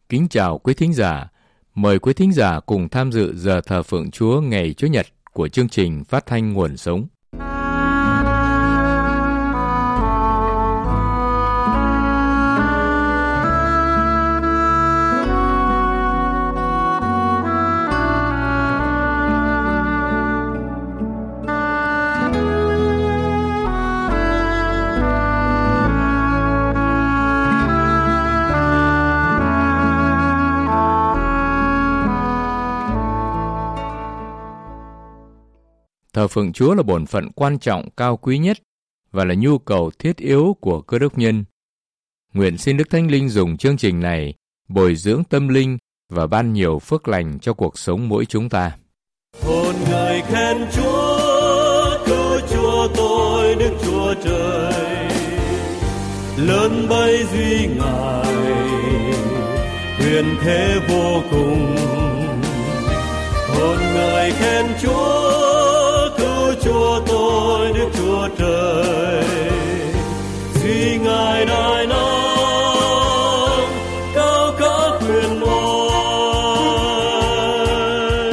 Kính chào quý thính giả. Mời quý thính giả cùng tham dự giờ thờ phượng Chúa ngày Chủ nhật của chương trình phát thanh Nguồn Sống. Thờ phượng Chúa là bổn phận quan trọng cao quý nhất và là nhu cầu thiết yếu của cơ đốc nhân. Nguyện xin Đức Thánh Linh dùng chương trình này bồi dưỡng tâm linh và ban nhiều phước lành cho cuộc sống mỗi chúng ta. Hồn người khen Chúa, cứu Chúa tôi Đức Chúa Trời, lớn bấy duy Ngài, quyền thế vô cùng. Hồn người khen Chúa, Chúa tôi Đức Chúa Trời, duy Ngài đại năng, cao cả quyền oai.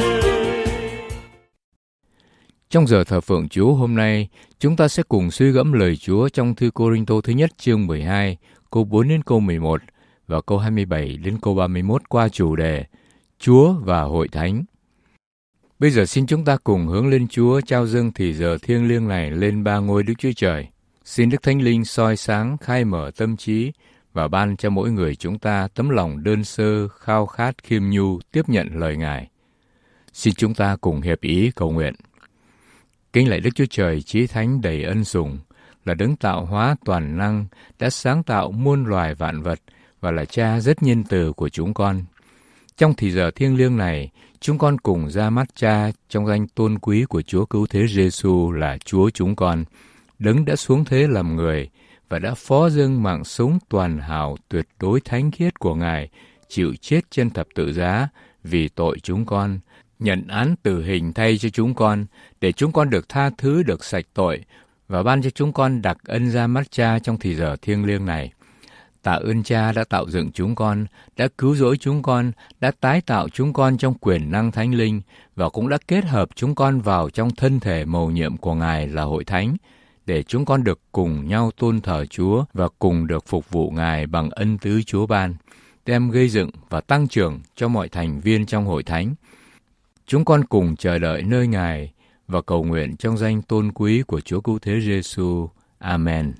Trong giờ thờ phượng Chúa hôm nay, chúng ta sẽ cùng suy gẫm lời Chúa trong thư Cô-rinh-tô thứ nhất chương 12, câu 4 đến câu 11 và câu 27 đến câu 31 qua chủ đề Chúa và Hội Thánh. Bây giờ xin chúng ta cùng hướng lên Chúa trao dâng thì giờ thiêng liêng này lên ba ngôi Đức Chúa Trời. Xin Đức Thánh Linh soi sáng, khai mở tâm trí và ban cho mỗi người chúng ta tấm lòng đơn sơ, khao khát, khiêm nhu tiếp nhận lời Ngài. Xin chúng ta cùng hiệp ý cầu nguyện. Kính lạy Đức Chúa Trời chí thánh đầy ân sủng, là đấng tạo hóa toàn năng, đã sáng tạo muôn loài vạn vật và là Cha rất nhân từ của chúng con. Trong thì giờ thiêng liêng này, chúng con cùng ra mắt Cha trong danh tôn quý của Chúa Cứu Thế Giêsu là Chúa chúng con, đấng đã xuống thế làm người và đã phó dâng mạng sống toàn hảo tuyệt đối thánh khiết của Ngài, chịu chết trên thập tự giá vì tội chúng con, nhận án tử hình thay cho chúng con, để chúng con được tha thứ, được sạch tội, và ban cho chúng con đặc ân ra mắt Cha trong thì giờ thiêng liêng này. Tạ ơn Cha đã tạo dựng chúng con, đã cứu rỗi chúng con, đã tái tạo chúng con trong quyền năng Thánh Linh và cũng đã kết hợp chúng con vào trong thân thể mầu nhiệm của Ngài là Hội Thánh, để chúng con được cùng nhau tôn thờ Chúa và cùng được phục vụ Ngài bằng ân tứ Chúa ban, đem gây dựng và tăng trưởng cho mọi thành viên trong Hội Thánh. Chúng con cùng chờ đợi nơi Ngài và cầu nguyện trong danh tôn quý của Chúa Cứu Thế Giêsu. Amen.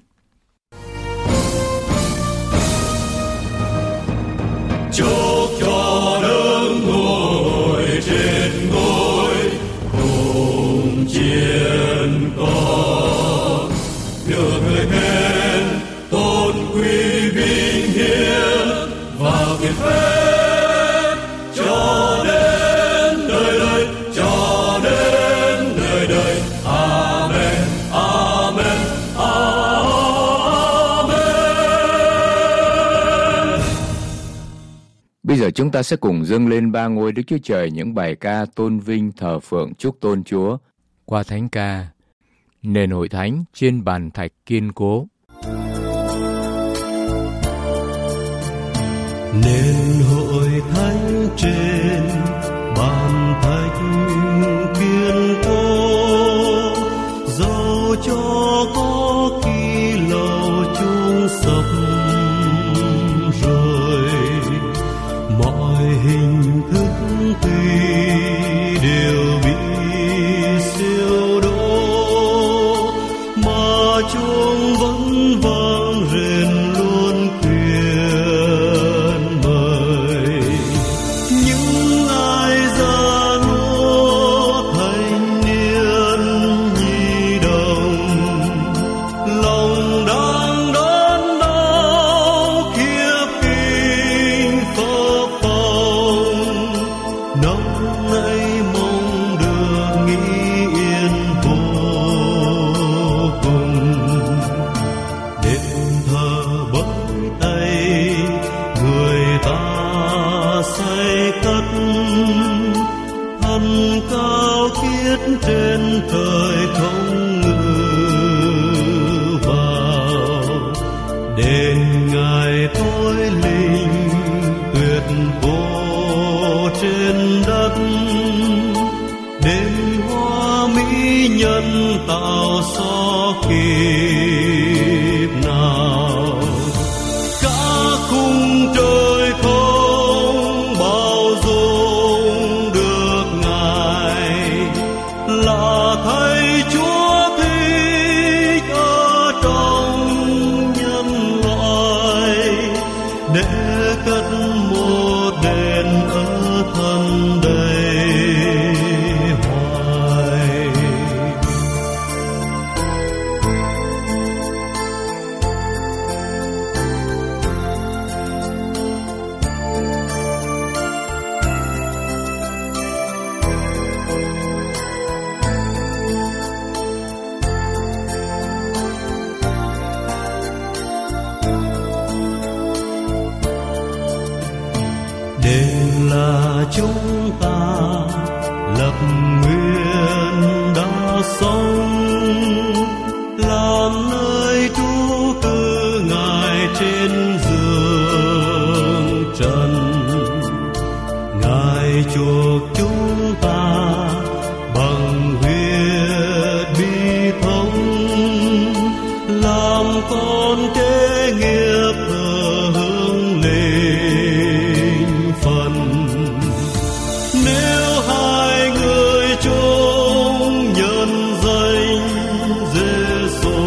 Chúc cho đấng ngồi trên ngôi cùng chiến có, được người khen tôn quý vinh hiển và kiệt phép cho đến đời đời, cho đến đời đời. Amen, amen, amen. Bây giờ chúng ta sẽ cùng dâng lên ba ngôi Đức Chúa Trời những bài ca tôn vinh thờ phượng chúc tôn Chúa qua thánh ca Nền Hội Thánh trên bàn thạch kiên cố. Nền Hội Thánh trên bàn thạch kiên cố, dẫu cho có khi lầu chung sập rồi, mọi hình thức tuy đều bị siêu đổ, mà chuông vẫn vang rền luôn khuyên mời những ai già nua thanh niên nhi đồng, lòng đang đớn đau khiếp kinh phập phồng, nóng nay mong được nghỉ yên vô cùng. Đền thờ bởi tay người ta xây cất, thân cao khiết trên trời không ngự vào, để Ngài tối linh tuyệt tuyệt vô trên đất, đến hoa mỹ nhân tạo so kịp nào. Cả khung trời không bao dung được Ngài, là thấy Chúa thích ở trong nhân loại, để cất một đền ở thân đầy hoài. Đền là chúng ta lập nguyện đã sống, làm nơi trú cư Ngài trên giường trần. Ngài chuộc chúng ta bằng huyết bi thống, làm con kế nghiệp thờ hương linh phần. Nếu hai người chung nhân danh Giêsu,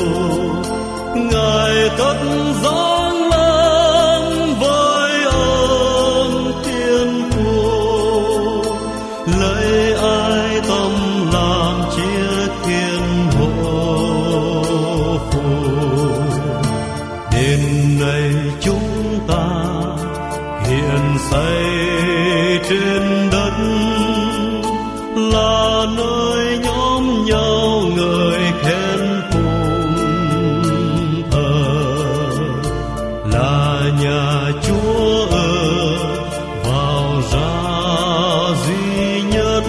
Ngài cất giáng lâm với ơn thiên父, lấy ai tâm làm chiếc thiên hộ phù. Đền này chúng ta hiện xây trên đất, là nơi nhóm nhau người khen cùng thờ, là nhà Chúa ở vào ra duy nhất.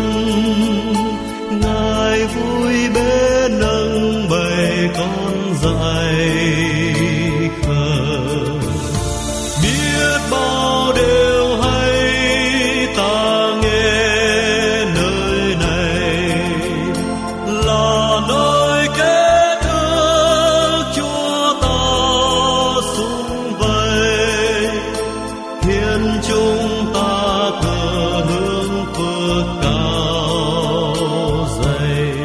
Ngài vui bế nâng bầy con dạy khờ, biết bao điều hay ta nghe nơi này, là nơi kết ước Chúa ta sum vầy, khiến chúng ta thờ hương phước cao dày.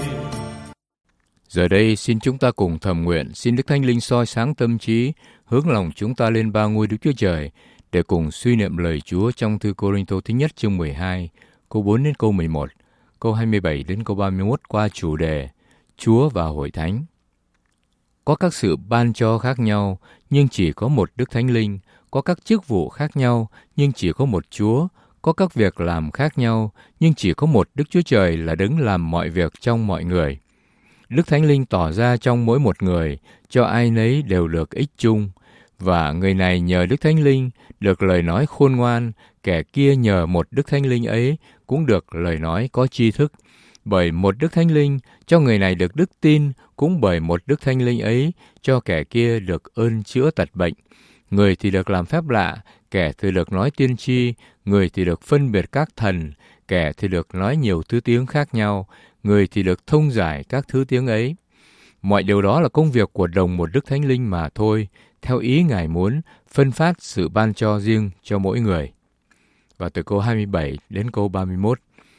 Giờ đây xin chúng ta cùng thầm nguyện, xin Đức Thánh Linh soi sáng tâm trí, hướng lòng chúng ta lên ba ngôi Đức Chúa Trời, để cùng suy niệm lời Chúa trong thư Cô-rinh-tô thứ nhất chương 12, câu 4 đến câu 11, câu 27 đến câu 31 qua chủ đề Chúa và Hội Thánh. Có các sự ban cho khác nhau, nhưng chỉ có một Đức Thánh Linh, có các chức vụ khác nhau, nhưng chỉ có một Chúa, có các việc làm khác nhau, nhưng chỉ có một Đức Chúa Trời là đấng làm mọi việc trong mọi người. Đức Thánh Linh tỏ ra trong mỗi một người, cho ai nấy đều được ích chung. Và người này nhờ Đức Thánh Linh được lời nói khôn ngoan, kẻ kia nhờ một Đức Thánh Linh ấy cũng được lời nói có tri thức. Bởi một Đức Thánh Linh cho người này được đức tin, cũng bởi một Đức Thánh Linh ấy cho kẻ kia được ơn chữa tật bệnh. Người thì được làm phép lạ, kẻ thì được nói tiên tri, người thì được phân biệt các thần, kẻ thì được nói nhiều thứ tiếng khác nhau, người thì được thông giải các thứ tiếng ấy. Mọi điều đó là công việc của đồng một Đức Thánh Linh mà thôi, theo ý Ngài muốn, phân phát sự ban cho riêng cho mỗi người. Và từ câu 27 đến câu 31.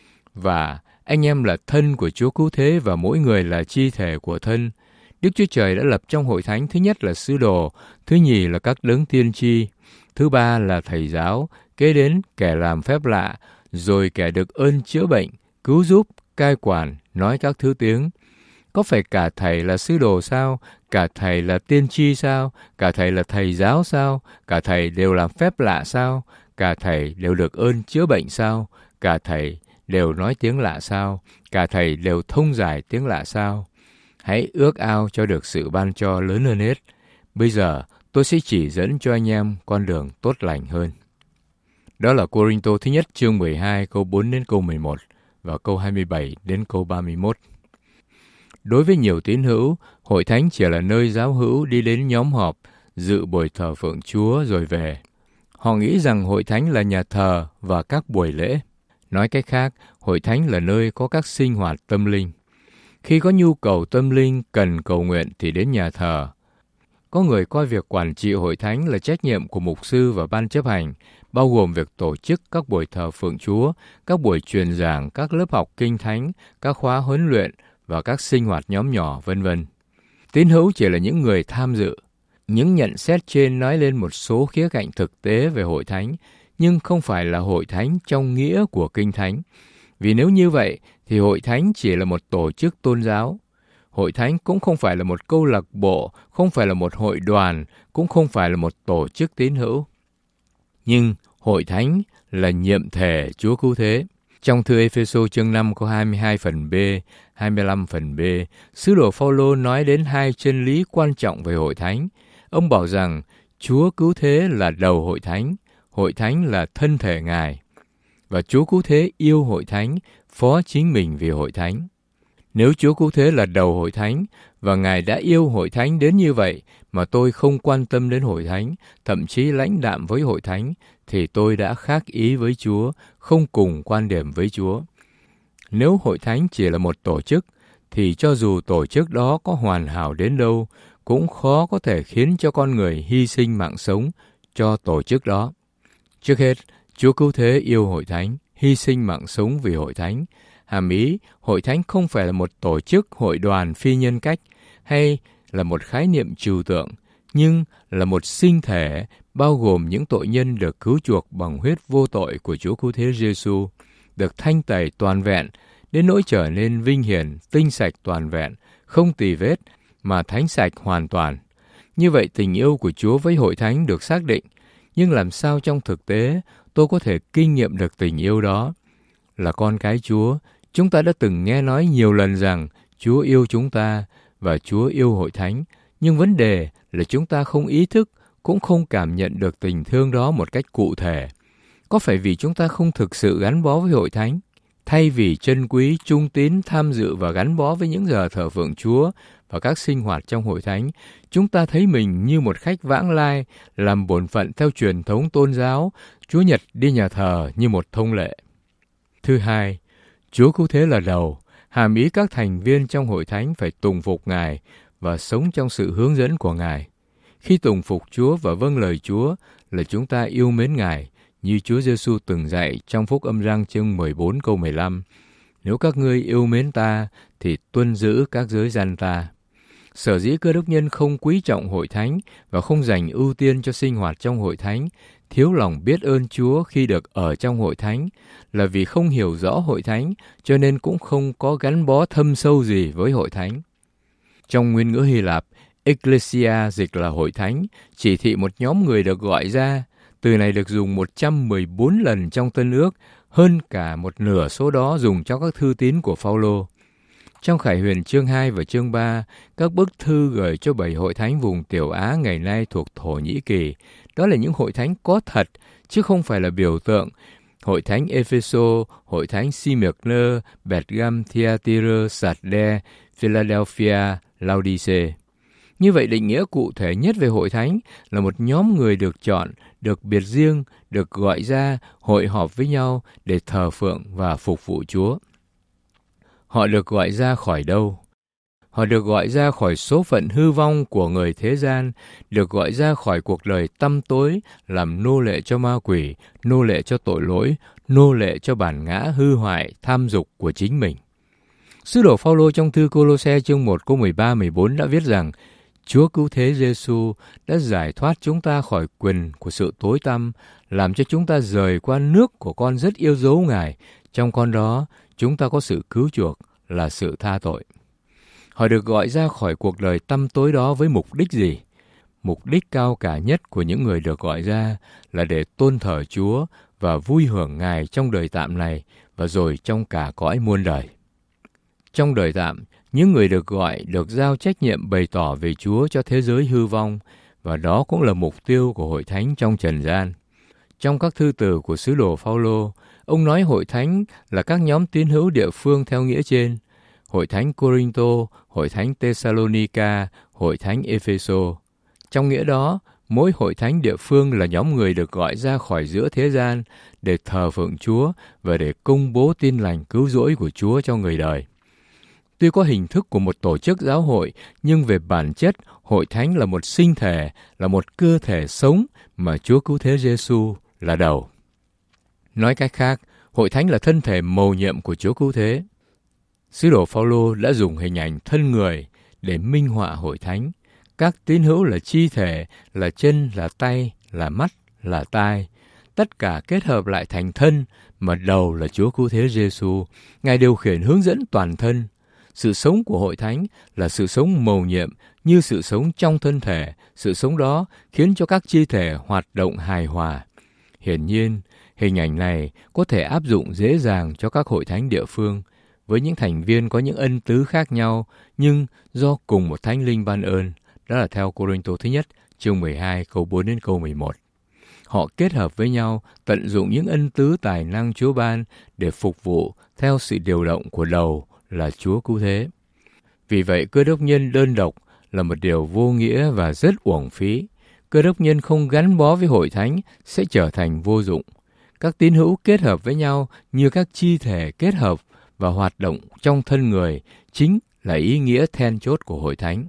Và anh em là thân của Chúa Cứu Thế và mỗi người là chi thể của thân. Đức Chúa Trời đã lập trong hội thánh thứ nhất là sứ đồ, thứ nhì là các đấng tiên tri, thứ ba là thầy giáo, kế đến kẻ làm phép lạ, rồi kẻ được ơn chữa bệnh, cứu giúp, cai quản, nói các thứ tiếng. Có phải cả thầy là sứ đồ sao? Cả thầy là tiên tri sao? Cả thầy là thầy giáo sao? Cả thầy đều làm phép lạ sao? Cả thầy đều được ơn chữa bệnh sao? Cả thầy đều nói tiếng lạ sao? Cả thầy đều thông giải tiếng lạ sao? Hãy ước ao cho được sự ban cho lớn hơn hết. Bây giờ tôi sẽ chỉ dẫn cho anh em con đường tốt lành hơn. Đó là Cô-rinh-tô thứ nhất chương 12 câu 4 đến câu 11 và câu 27 đến câu 31. Đối với nhiều tín hữu, hội thánh chỉ là nơi giáo hữu đi đến nhóm họp, dự buổi thờ phượng Chúa rồi về. Họ nghĩ rằng hội thánh là nhà thờ và các buổi lễ. Nói cách khác, hội thánh là nơi có các sinh hoạt tâm linh. Khi có nhu cầu tâm linh cần cầu nguyện thì đến nhà thờ. Có người coi việc quản trị hội thánh là trách nhiệm của mục sư và ban chấp hành, bao gồm việc tổ chức các buổi thờ phượng Chúa, các buổi truyền giảng, các lớp học kinh thánh, các khóa huấn luyện và các sinh hoạt nhóm nhỏ, v.v. Tín hữu chỉ là những người tham dự. Những nhận xét trên nói lên một số khía cạnh thực tế về hội thánh, nhưng không phải là hội thánh trong nghĩa của kinh thánh. Vì nếu như vậy, thì hội thánh chỉ là một tổ chức tôn giáo. Hội thánh cũng không phải là một câu lạc bộ, không phải là một hội đoàn, cũng không phải là một tổ chức tín hữu. Nhưng hội thánh là nhiệm thể Chúa Cứu Thế. Trong thư Ê-phê-sô chương 5 câu 22 phần B, 25 phần B, sứ đồ Phao-lô nói đến hai chân lý quan trọng về hội thánh. Ông bảo rằng Chúa Cứu Thế là đầu hội thánh là thân thể Ngài. Và Chúa Cứu Thế yêu hội thánh, phó chính mình vì hội thánh. Nếu Chúa Cứu Thế là đầu hội thánh và Ngài đã yêu hội thánh đến như vậy mà tôi không quan tâm đến hội thánh, thậm chí lãnh đạm với hội thánh, thì tôi đã khác ý với Chúa, không cùng quan điểm với Chúa. Nếu hội thánh chỉ là một tổ chức, thì cho dù tổ chức đó có hoàn hảo đến đâu, cũng khó có thể khiến cho con người hy sinh mạng sống cho tổ chức đó. Trước hết, Chúa Cứu Thế yêu hội thánh, hy sinh mạng sống vì hội thánh. Hàm ý, hội thánh không phải là một tổ chức hội đoàn phi nhân cách hay là một khái niệm trừu tượng, nhưng là một sinh thể bao gồm những tội nhân được cứu chuộc bằng huyết vô tội của Chúa Cứu Thế Giêsu, được thanh tẩy toàn vẹn đến nỗi trở nên vinh hiển, tinh sạch toàn vẹn, không tì vết mà thánh sạch hoàn toàn. Như vậy tình yêu của Chúa với hội thánh được xác định, nhưng làm sao trong thực tế tôi có thể kinh nghiệm được tình yêu đó? Là con cái Chúa, chúng ta đã từng nghe nói nhiều lần rằng Chúa yêu chúng ta và Chúa yêu hội thánh, nhưng vấn đề là chúng ta không ý thức, cũng không cảm nhận được tình thương đó một cách cụ thể. Có phải vì chúng ta không thực sự gắn bó với hội thánh? Thay vì trân quý, trung tín, tham dự và gắn bó với những giờ thờ phượng Chúa và các sinh hoạt trong hội thánh, chúng ta thấy mình như một khách vãng lai, làm bổn phận theo truyền thống tôn giáo, Chúa Nhật đi nhà thờ như một thông lệ. Thứ hai, Chúa Cứu Thế là đầu, hàm ý các thành viên trong hội thánh phải tùng phục Ngài và sống trong sự hướng dẫn của Ngài. Khi tùng phục Chúa và vâng lời Chúa là chúng ta yêu mến Ngài, như Chúa Giêsu từng dạy trong Phúc Âm Giăng chương 14 câu 15. Nếu các ngươi yêu mến ta, thì tuân giữ các giới gian ta. Sở dĩ Cơ Đốc nhân không quý trọng hội thánh và không dành ưu tiên cho sinh hoạt trong hội thánh, thiếu lòng biết ơn Chúa khi được ở trong hội thánh, là vì không hiểu rõ hội thánh, cho nên cũng không có gắn bó thâm sâu gì với hội thánh. Trong nguyên ngữ Hy Lạp, Ecclesia dịch là hội thánh, chỉ thị một nhóm người được gọi ra. Từ này được dùng 114 lần trong Tân Ước, hơn cả một nửa số đó dùng cho các thư tín của Phao-lô. Trong Khải Huyền chương 2 và chương 3, các bức thư gửi cho 7 hội thánh vùng Tiểu Á ngày nay thuộc Thổ Nhĩ Kỳ, đó là những hội thánh có thật, chứ không phải là biểu tượng. Hội thánh Ê-phê-sô, hội thánh Smyrna, Bethgam, Thyatira, Sardes, Philadelphia, Laodice. Như vậy định nghĩa cụ thể nhất về hội thánh là một nhóm người được chọn, được biệt riêng, được gọi ra, hội họp với nhau để thờ phượng và phục vụ Chúa. Họ được gọi ra khỏi đâu? Họ được gọi ra khỏi số phận hư vong của người thế gian, được gọi ra khỏi cuộc đời tăm tối, làm nô lệ cho ma quỷ, nô lệ cho tội lỗi, nô lệ cho bản ngã hư hoại, tham dục của chính mình. Sứ đồ Phao-lô trong thư Cô-lô-se chương 1 câu 13-14 đã viết rằng Chúa Cứu Thế Giêsu đã giải thoát chúng ta khỏi quyền của sự tối tăm, làm cho chúng ta rời qua nước của con rất yêu dấu Ngài. Trong con đó, chúng ta có sự cứu chuộc là sự tha tội. Họ được gọi ra khỏi cuộc đời tăm tối đó với mục đích gì? Mục đích cao cả nhất của những người được gọi ra là để tôn thờ Chúa và vui hưởng Ngài trong đời tạm này và rồi trong cả cõi muôn đời. Trong đời tạm, những người được gọi được giao trách nhiệm bày tỏ về Chúa cho thế giới hư vong, và đó cũng là mục tiêu của hội thánh trong trần gian. Trong các thư từ của sứ đồ Phao-lô, ông nói hội thánh là các nhóm tín hữu địa phương theo nghĩa trên: hội thánh Cô-rinh-tô, hội thánh Tê-sa-lô-ni-ca, hội thánh Ê-phê-sô. Trong nghĩa đó, mỗi hội thánh địa phương là nhóm người được gọi ra khỏi giữa thế gian để thờ phượng Chúa và để công bố tin lành cứu rỗi của Chúa cho người đời. Tuy có hình thức của một tổ chức giáo hội, nhưng về bản chất, hội thánh là một sinh thể, là một cơ thể sống mà Chúa Cứu Thế Giêsu là đầu. Nói cách khác, hội thánh là thân thể mầu nhiệm của Chúa Cứu Thế. Sứ đồ Phao-lô đã dùng hình ảnh thân người để minh họa hội thánh. Các tín hữu là chi thể, là chân, là tay, là mắt, là tai. Tất cả kết hợp lại thành thân, mà đầu là Chúa Cứu Thế Giêsu. Ngài điều khiển hướng dẫn toàn thân. Sự sống của hội thánh là sự sống mầu nhiệm như sự sống trong thân thể. Sự sống đó khiến cho các chi thể hoạt động hài hòa. Hiển nhiên, hình ảnh này có thể áp dụng dễ dàng cho các hội thánh địa phương, với những thành viên có những ân tứ khác nhau, nhưng do cùng một Thánh Linh ban ơn. Đó là theo Cô-rinh-tô thứ nhất, chương 12, câu 4 đến câu 11. Họ kết hợp với nhau, tận dụng những ân tứ tài năng Chúa ban để phục vụ theo sự điều động của đầu là Chúa Cứu Thế. Vì vậy, cơ đốc nhân đơn độc là một điều vô nghĩa và rất uổng phí. Cơ đốc nhân không gắn bó với hội thánh sẽ trở thành vô dụng. Các tín hữu kết hợp với nhau như các chi thể kết hợp và hoạt động trong thân người chính là ý nghĩa then chốt của hội thánh.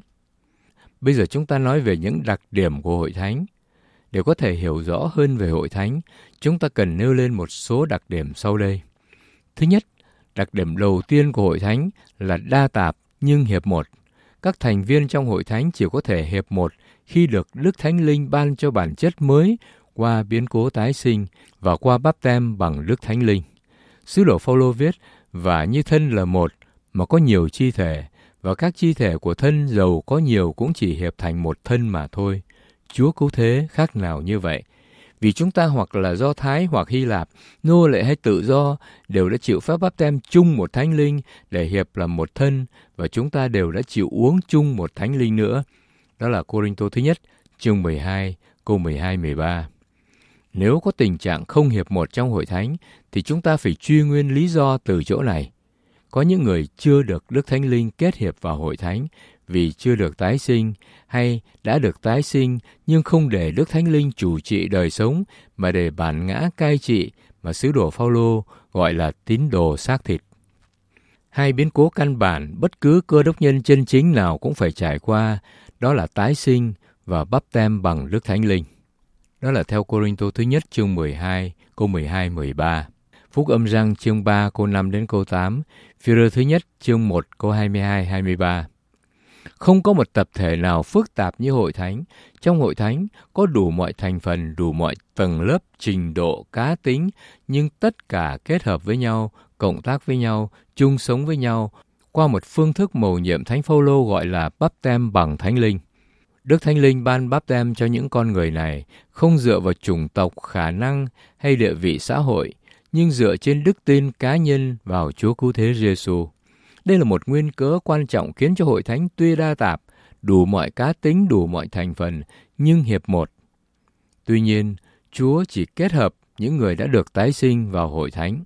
Bây giờ chúng ta nói về những đặc điểm của hội thánh. Để có thể hiểu rõ hơn về hội thánh, chúng ta cần nêu lên một số đặc điểm sau đây. Thứ nhất, đặc điểm đầu tiên của hội thánh là đa tạp nhưng hiệp một. Các thành viên trong hội thánh chỉ có thể hiệp một khi được Đức Thánh Linh ban cho bản chất mới qua biến cố tái sinh và qua báp têm bằng Đức Thánh Linh. Sứ đồ Phao-lô viết, và như thân là một mà có nhiều chi thể, và các chi thể của thân dầu có nhiều cũng chỉ hiệp thành một thân mà thôi. Chúa Cứu Thế khác nào như vậy? Vì chúng ta hoặc là Do Thái hoặc Hy Lạp, nô lệ hay tự do, đều đã chịu phép báp têm chung một Thánh Linh để hiệp làm một thân, và chúng ta đều đã chịu uống chung một Thánh Linh nữa. Đó là Cô-rinh-tô thứ nhất, chương 12, câu 12-13. Nếu có tình trạng không hiệp một trong hội thánh, thì chúng ta phải truy nguyên lý do từ chỗ này. Có những người chưa được Đức Thánh Linh kết hiệp vào hội thánh vì chưa được tái sinh, hay đã được tái sinh nhưng không để Đức Thánh Linh chủ trị đời sống, mà để bản ngã cai trị mà sứ đồ Phao-lô gọi là tín đồ xác thịt. Hai biến cố căn bản bất cứ cơ đốc nhân chân chính nào cũng phải trải qua, đó là tái sinh và báp têm bằng Đức Thánh Linh. Đó là theo Cô-rinh-tô thứ nhất chương 12, câu 12-13. Phúc âm Giăng chương 3 câu 5 đến câu 8, Phi-rơ thứ nhất chương 1 câu 22-23. Không có một tập thể nào phức tạp như hội thánh. Trong hội thánh có đủ mọi thành phần, đủ mọi tầng lớp, trình độ, cá tính, nhưng tất cả kết hợp với nhau, cộng tác với nhau, chung sống với nhau, qua một phương thức mầu nhiệm Thánh Phao-lô gọi là báp têm bằng Thánh Linh. Đức Thánh Linh ban báp têm cho những con người này không dựa vào chủng tộc, khả năng hay địa vị xã hội, nhưng dựa trên đức tin cá nhân vào Chúa Cứu Thế Giêsu. Đây là một nguyên cớ quan trọng khiến cho hội thánh tuy đa tạp, đủ mọi cá tính, đủ mọi thành phần, nhưng hiệp một. Tuy nhiên, Chúa chỉ kết hợp những người đã được tái sinh vào hội thánh.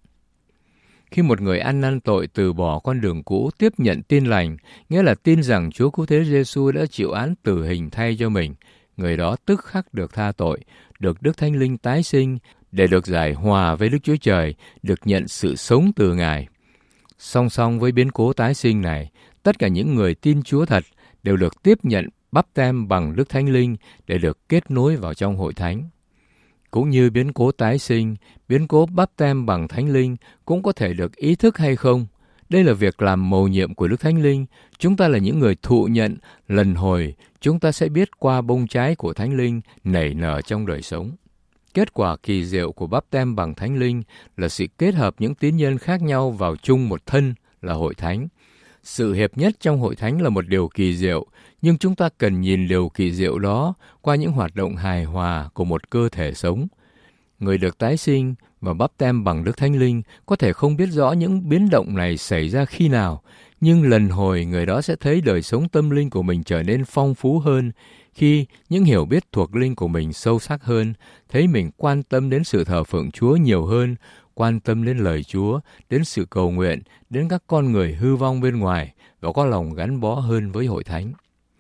Khi một người ăn năn tội từ bỏ con đường cũ, tiếp nhận tin lành, nghĩa là tin rằng Chúa Cứu Thế Giêsu đã chịu án tử hình thay cho mình, người đó tức khắc được tha tội, được Đức Thánh Linh tái sinh để được giải hòa với Đức Chúa Trời, được nhận sự sống từ Ngài. Song song với biến cố tái sinh này, tất cả những người tin Chúa thật đều được tiếp nhận báp têm bằng Đức Thánh Linh để được kết nối vào trong hội thánh. Cũng như biến cố tái sinh, biến cố báp têm bằng Thánh Linh cũng có thể được ý thức hay không. Đây là việc làm mầu nhiệm của Đức Thánh Linh. Chúng ta là những người thụ nhận, lần hồi, chúng ta sẽ biết qua bông trái của Thánh Linh nảy nở trong đời sống. Kết quả kỳ diệu của báp têm bằng Thánh Linh là sự kết hợp những tín nhân khác nhau vào chung một thân là hội thánh. Sự hiệp nhất trong hội thánh là một điều kỳ diệu, nhưng chúng ta cần nhìn điều kỳ diệu đó qua những hoạt động hài hòa của một cơ thể sống. Người được tái sinh và báp têm bằng Đức Thánh Linh có thể không biết rõ những biến động này xảy ra khi nào, nhưng lần hồi người đó sẽ thấy đời sống tâm linh của mình trở nên phong phú hơn, khi những hiểu biết thuộc linh của mình sâu sắc hơn, thấy mình quan tâm đến sự thờ phượng Chúa nhiều hơn, quan tâm đến lời Chúa, đến sự cầu nguyện, đến các con người hư vong bên ngoài và có lòng gắn bó hơn với hội thánh.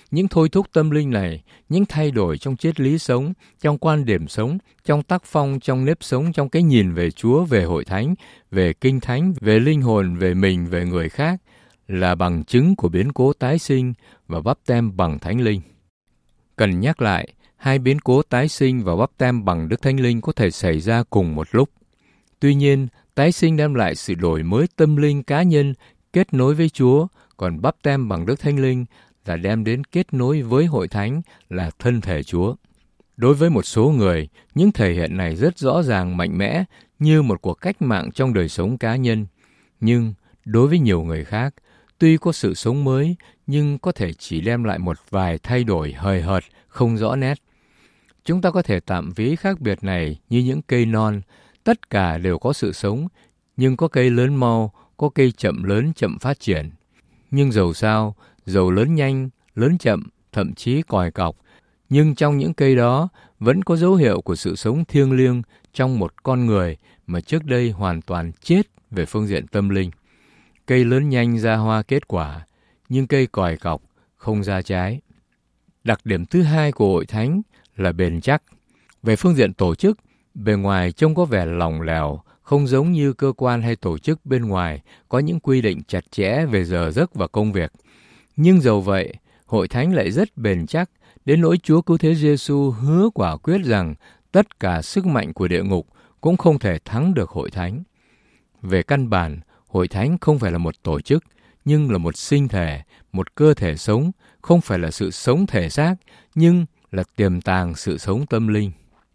Những thôi thúc tâm linh này, những thay đổi trong triết lý sống, trong quan điểm sống, trong tác phong, trong nếp sống, trong cái nhìn về Chúa, về hội thánh, về kinh thánh, về linh hồn, về mình, về người khác, là bằng chứng của biến cố tái sinh và báp têm bằng Thánh Linh. Cần nhắc lại, hai biến cố tái sinh và báp têm bằng Đức Thánh Linh có thể xảy ra cùng một lúc. Tuy nhiên, tái sinh đem lại sự đổi mới tâm linh cá nhân, kết nối với Chúa, còn báp têm bằng Đức Thánh Linh là đem đến kết nối với hội thánh, là thân thể Chúa. Đối với một số người, những thể hiện này rất rõ ràng mạnh mẽ như một cuộc cách mạng trong đời sống cá nhân. Nhưng đối với nhiều người khác, tuy có sự sống mới, nhưng có thể chỉ đem lại một vài thay đổi hời hợt, không rõ nét. Chúng ta có thể tạm ví khác biệt này như những cây non, tất cả đều có sự sống, nhưng có cây lớn mau, có cây chậm lớn chậm phát triển. Nhưng dầu sao, dầu lớn nhanh, lớn chậm, thậm chí còi cọc, nhưng trong những cây đó vẫn có dấu hiệu của sự sống thiêng liêng trong một con người mà trước đây hoàn toàn chết về phương diện tâm linh. Cây lớn nhanh ra hoa kết quả, nhưng cây còi cọc không ra trái. Đặc điểm thứ hai của hội thánh là bền chắc. Về phương diện tổ chức, bề ngoài trông có vẻ lỏng lẻo, không giống như cơ quan hay tổ chức bên ngoài có những quy định chặt chẽ về giờ giấc và công việc. Nhưng dầu vậy, hội thánh lại rất bền chắc, đến nỗi Chúa Cứu Thế Giêsu hứa quả quyết rằng tất cả sức mạnh của địa ngục cũng không thể thắng được hội thánh. Về căn bản, hội thánh không phải là một tổ chức, nhưng là một sinh thể, một cơ thể sống, không phải là sự sống thể xác, nhưng là tiềm tàng sự sống tâm linh.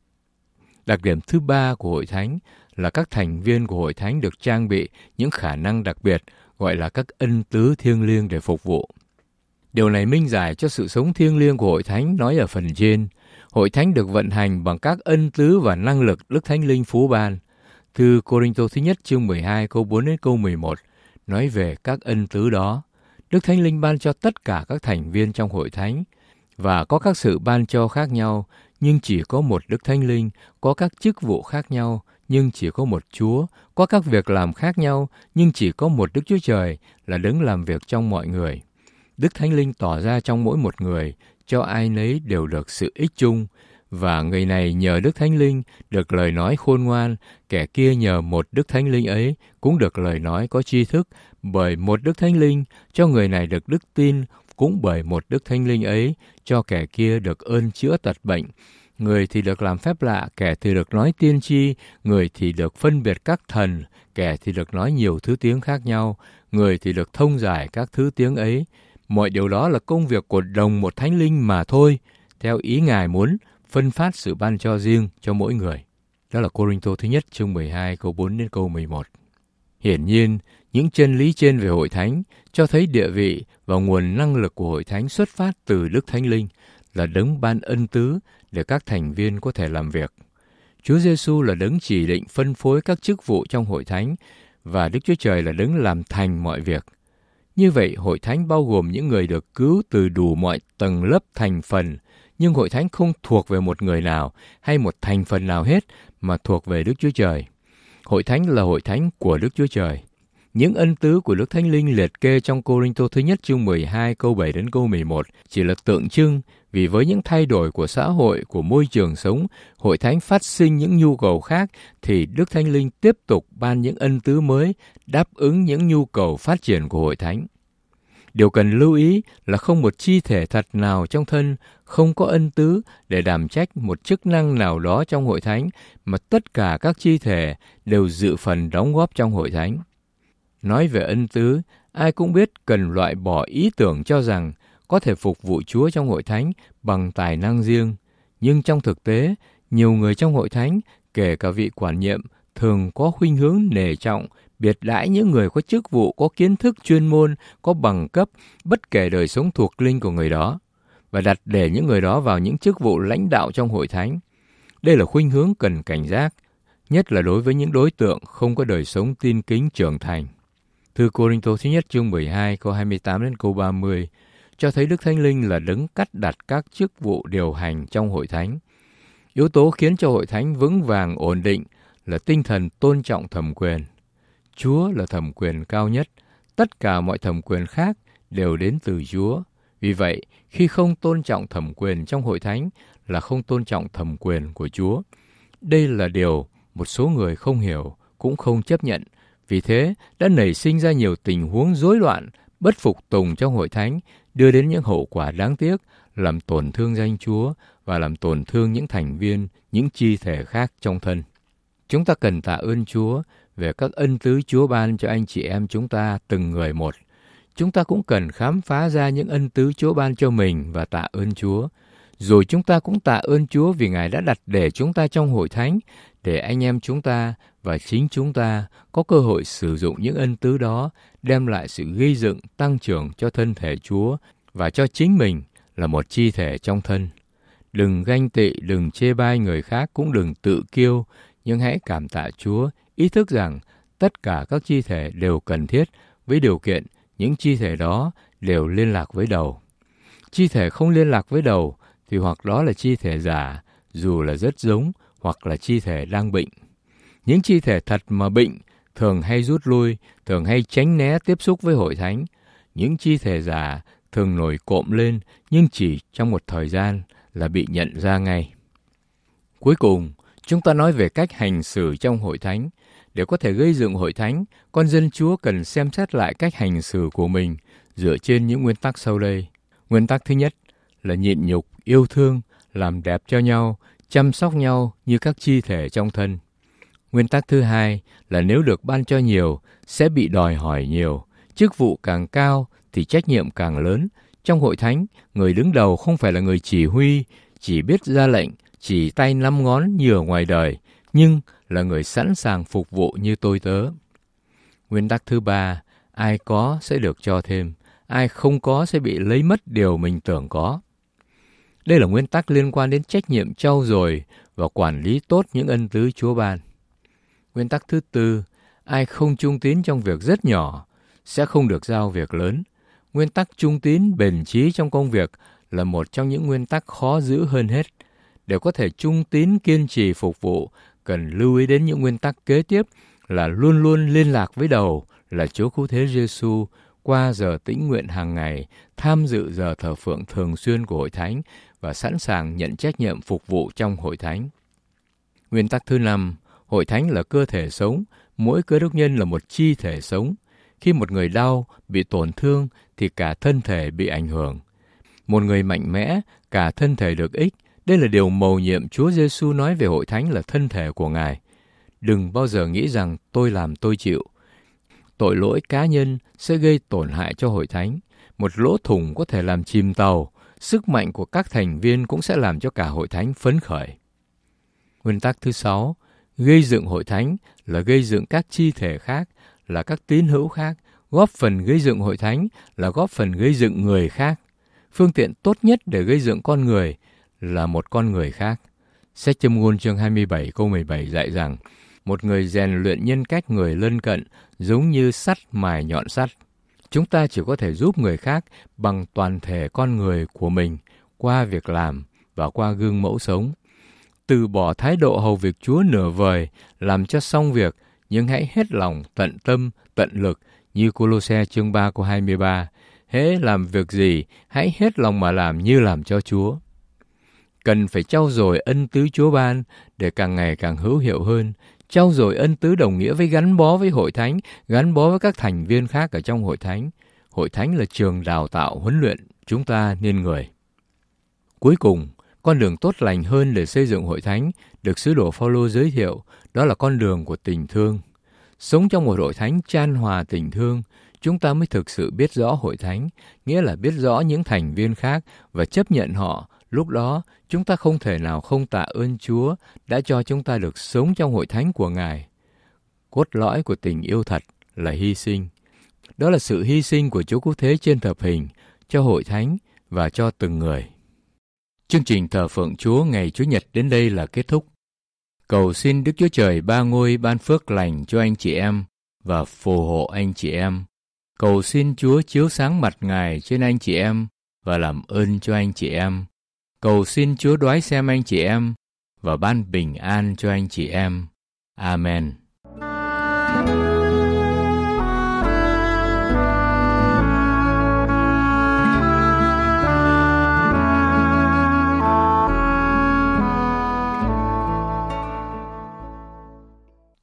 Đặc điểm thứ ba của hội thánh là các thành viên của hội thánh được trang bị những khả năng đặc biệt, gọi là các ân tứ thiêng liêng để phục vụ. Điều này minh giải cho sự sống thiêng liêng của hội thánh nói ở phần trên. Hội thánh được vận hành bằng các ân tứ và năng lực Đức Thánh Linh phú ban. Thư Cô-rinh-tô thứ nhất chương 12 câu 4 đến câu 11 nói về các ân tứ đó. Đức Thánh Linh ban cho tất cả các thành viên trong hội thánh và có các sự ban cho khác nhau, nhưng chỉ có một Đức Thánh Linh, có các chức vụ khác nhau, nhưng chỉ có một Chúa, có các việc làm khác nhau, nhưng chỉ có một Đức Chúa Trời là đấng làm việc trong mọi người. Đức Thánh Linh tỏ ra trong mỗi một người, cho ai nấy đều được sự ích chung, và người này nhờ Đức Thánh Linh được lời nói khôn ngoan, kẻ kia nhờ một Đức Thánh Linh ấy cũng được lời nói có tri thức, bởi một Đức Thánh Linh cho người này được đức tin, cũng bởi một Đức Thánh Linh ấy cho kẻ kia được ơn chữa tật bệnh. Người thì được làm phép lạ, kẻ thì được nói tiên tri, người thì được phân biệt các thần, kẻ thì được nói nhiều thứ tiếng khác nhau, người thì được thông giải các thứ tiếng ấy. Mọi điều đó là công việc của đồng một Thánh Linh mà thôi, theo ý Ngài muốn phân phát sự ban cho riêng cho mỗi người. Đó là Cô-rinh-tô thứ nhất chương 12 câu 4 đến câu 11. Hiển nhiên, những chân lý trên về hội thánh cho thấy địa vị và nguồn năng lực của hội thánh xuất phát từ Đức Thánh Linh, là đấng ban ân tứ để các thành viên có thể làm việc. Chúa Giêsu là đấng chỉ định phân phối các chức vụ trong hội thánh, và Đức Chúa Trời là đấng làm thành mọi việc. Như vậy, hội thánh bao gồm những người được cứu từ đủ mọi tầng lớp thành phần, nhưng hội thánh không thuộc về một người nào hay một thành phần nào hết, mà thuộc về Đức Chúa Trời. Hội thánh là hội thánh của Đức Chúa Trời. Những ân tứ của Đức Thánh Linh liệt kê trong Cô-rinh-tô thứ nhất chương 12 câu 7 đến câu 11 chỉ là tượng trưng, vì với những thay đổi của xã hội, của môi trường sống, hội thánh phát sinh những nhu cầu khác, thì Đức Thánh Linh tiếp tục ban những ân tứ mới đáp ứng những nhu cầu phát triển của hội thánh. Điều cần lưu ý là không một chi thể thật nào trong thân không có ân tứ để đảm trách một chức năng nào đó trong hội thánh, mà tất cả các chi thể đều dự phần đóng góp trong hội thánh. Nói về ân tứ, ai cũng biết cần loại bỏ ý tưởng cho rằng có thể phục vụ Chúa trong hội thánh bằng tài năng riêng. Nhưng trong thực tế, nhiều người trong hội thánh, kể cả vị quản nhiệm, thường có khuynh hướng nể trọng, biệt đãi những người có chức vụ, có kiến thức chuyên môn, có bằng cấp, bất kể đời sống thuộc linh của người đó, và đặt để những người đó vào những chức vụ lãnh đạo trong hội thánh. Đây là khuynh hướng cần cảnh giác, nhất là đối với những đối tượng không có đời sống tin kính trưởng thành. Thư Cô-rinh-tô thứ nhất chương 12 câu 28 đến câu 30 cho thấy Đức Thánh Linh là đấng cắt đặt các chức vụ điều hành trong hội thánh. Yếu tố khiến cho hội thánh vững vàng ổn định là tinh thần tôn trọng thẩm quyền. Chúa là thẩm quyền cao nhất, tất cả mọi thẩm quyền khác đều đến từ Chúa. Vì vậy, khi không tôn trọng thẩm quyền trong hội thánh là không tôn trọng thẩm quyền của Chúa. Đây là điều một số người không hiểu, cũng không chấp nhận. Vì thế, đã nảy sinh ra nhiều tình huống rối loạn, bất phục tùng trong hội thánh, đưa đến những hậu quả đáng tiếc, làm tổn thương danh Chúa và làm tổn thương những thành viên, những chi thể khác trong thân. Chúng ta cần tạ ơn Chúa về các ân tứ Chúa ban cho anh chị em chúng ta từng người một. Chúng ta cũng cần khám phá ra những ân tứ Chúa ban cho mình và tạ ơn Chúa. Rồi chúng ta cũng tạ ơn Chúa vì Ngài đã đặt để chúng ta trong hội thánh, để anh em chúng ta và chính chúng ta có cơ hội sử dụng những ân tứ đó, đem lại sự gây dựng, tăng trưởng cho thân thể Chúa và cho chính mình là một chi thể trong thân. Đừng ganh tị, đừng chê bai người khác, cũng đừng tự kiêu, nhưng hãy cảm tạ Chúa, ý thức rằng tất cả các chi thể đều cần thiết, với điều kiện những chi thể đó đều liên lạc với đầu. Chi thể không liên lạc với đầu thì hoặc đó là chi thể giả, dù là rất giống, hoặc là chi thể đang bệnh. Những chi thể thật mà bệnh thường hay rút lui, thường hay tránh né tiếp xúc với hội thánh. Những chi thể giả thường nổi cộm lên, nhưng chỉ trong một thời gian là bị nhận ra ngay. Cuối cùng, chúng ta nói về cách hành xử trong hội thánh. Để có thể gây dựng hội thánh, con dân Chúa cần xem xét lại cách hành xử của mình dựa trên những nguyên tắc sau đây. Nguyên tắc thứ nhất là nhịn nhục, yêu thương, làm đẹp cho nhau, chăm sóc nhau như các chi thể trong thân. Nguyên tắc thứ hai là nếu được ban cho nhiều, sẽ bị đòi hỏi nhiều. Chức vụ càng cao thì trách nhiệm càng lớn. Trong hội thánh, người đứng đầu không phải là người chỉ huy, chỉ biết ra lệnh, chỉ tay 5 ngón như ở ngoài đời, nhưng là người sẵn sàng phục vụ như tôi tớ. Nguyên tắc thứ ba, ai có sẽ được cho thêm, ai không có sẽ bị lấy mất điều mình tưởng có. Đây là nguyên tắc liên quan đến trách nhiệm trau dồi và quản lý tốt những ân tứ Chúa ban. Nguyên tắc thứ tư, ai không trung tín trong việc rất nhỏ sẽ không được giao việc lớn. Nguyên tắc trung tín, bền chí trong công việc là một trong những nguyên tắc khó giữ hơn hết. Để có thể trung tín, kiên trì phục vụ, cần lưu ý đến những nguyên tắc kế tiếp là luôn luôn liên lạc với đầu là Chúa Cứu Thế Giêsu qua giờ tĩnh nguyện hàng ngày, tham dự giờ thờ phượng thường xuyên của hội thánh và sẵn sàng nhận trách nhiệm phục vụ trong hội thánh. Nguyên tắc thứ 5, hội thánh là cơ thể sống, mỗi cơ đốc nhân là một chi thể sống. Khi một người đau, bị tổn thương thì cả thân thể bị ảnh hưởng. Một người mạnh mẽ, cả thân thể được ích. Đây là điều mầu nhiệm Chúa Giêsu nói về hội thánh là thân thể của Ngài. Đừng bao giờ nghĩ rằng tôi làm tôi chịu. Tội lỗi cá nhân sẽ gây tổn hại cho hội thánh. Một lỗ thủng có thể làm chìm tàu. Sức mạnh của các thành viên cũng sẽ làm cho cả hội thánh phấn khởi. Nguyên tắc thứ 6, gây dựng hội thánh là gây dựng các chi thể khác, là các tín hữu khác. Góp phần gây dựng hội thánh là góp phần gây dựng người khác. Phương tiện tốt nhất để gây dựng con người là một con người khác. Sách Châm Ngôn chương 27 câu 17 dạy rằng, một người rèn luyện nhân cách người lân cận giống như sắt mài nhọn sắt. Chúng ta chỉ có thể giúp người khác bằng toàn thể con người của mình, qua việc làm và qua gương mẫu sống. Từ bỏ thái độ hầu việc Chúa nửa vời, làm cho xong việc, nhưng hãy hết lòng, tận tâm, tận lực, như Cô-lô-se chương 3 câu 23. Hễ làm việc gì, hãy hết lòng mà làm như làm cho Chúa. Cần phải trau dồi ân tứ Chúa ban để càng ngày càng hữu hiệu hơn. Trau dồi ân tứ đồng nghĩa với gắn bó với hội thánh, gắn bó với các thành viên khác ở trong hội thánh. Hội thánh là trường đào tạo huấn luyện chúng ta nên người. Cuối cùng, con đường tốt lành hơn để xây dựng hội thánh được sứ đồ Phao-lô giới thiệu, đó là con đường của tình thương. Sống trong một hội thánh chan hòa tình thương, chúng ta mới thực sự biết rõ hội thánh, nghĩa là biết rõ những thành viên khác và chấp nhận họ. Lúc đó, chúng ta không thể nào không tạ ơn Chúa đã cho chúng ta được sống trong hội thánh của Ngài. Cốt lõi của tình yêu thật là hy sinh. Đó là sự hy sinh của Chúa Cứu Thế trên thập hình, cho hội thánh và cho từng người. Chương trình thờ phượng Chúa ngày Chủ nhật đến đây là kết thúc. Cầu xin Đức Chúa Trời Ba Ngôi ban phước lành cho anh chị em và phù hộ anh chị em. Cầu xin Chúa chiếu sáng mặt Ngài trên anh chị em và làm ơn cho anh chị em. Cầu xin Chúa đoái xem anh chị em và ban bình an cho anh chị em. Amen.